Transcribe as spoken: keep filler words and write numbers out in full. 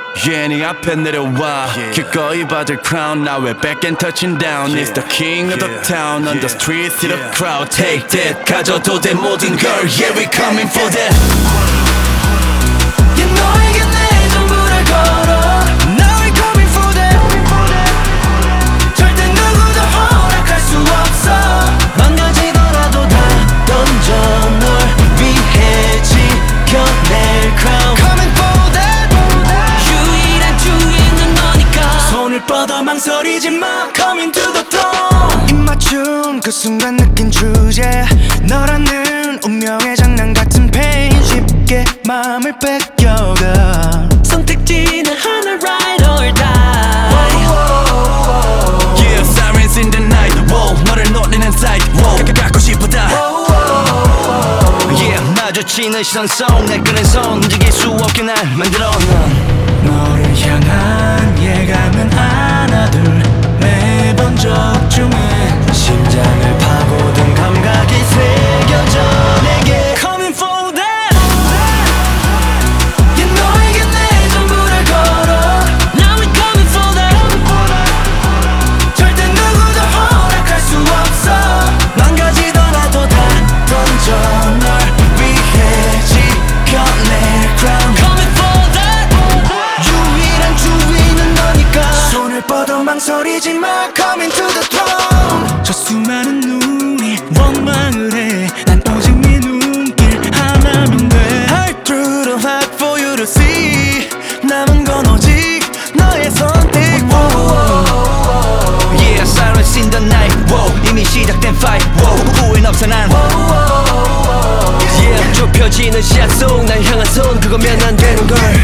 Yeah, 네 앞에 내려와 기꺼이 받을 crown Now we're back and touching down It's the king of the town On the streets, see the crowd Take that 가져도 돼 모든 걸 Yeah, we coming for that Yeah, 너에게 내 전부를 걸어 Now we coming for that 절대 누구도 허락할 수 없어 망가지더라도 다 던져 널 위해 지켜낼 crown Coming for that 손을 뻗어 망설이지 마 Coming to the throne 입맞춤 그 순간 느낀 주제 너라는 운명의 장난 같은 pain 쉽게 마음을 뺏겨가 선택지는 하나 ride or die Yeah, sirens in the night Whoa, 너를 노리는 sight Whoa, 갖고 싶다 Yeah, 마주치는 시선 속 내 끄는 손 움직일 수 없게 날 만들어 넌 너를 향한 예감은 하나 둘 매번 적중해 심장을 파고든 감각이 새겨져 내게 Coming for that yeah, 너에게 내 전부를 걸어 Now we coming for that 절대 누구도 허락할 수 없어 망가지더라도 다 던져 널 위해 지켜낼 crown Coming for that 손을 뻗어 망설이지 마 Coming to the throne 저 수많은 눈이 원망을 해 난 오직 네 눈길 하나면 돼 Hard through the heart for you to see 남은 건 오직 너의 선택 Yeah, silence in the night Whoa, 이미 시작된 fight Whoa, 후회는 없어 난 Yeah, 좁혀지는 시야 속 날 향한 손 그거면 안 되는 걸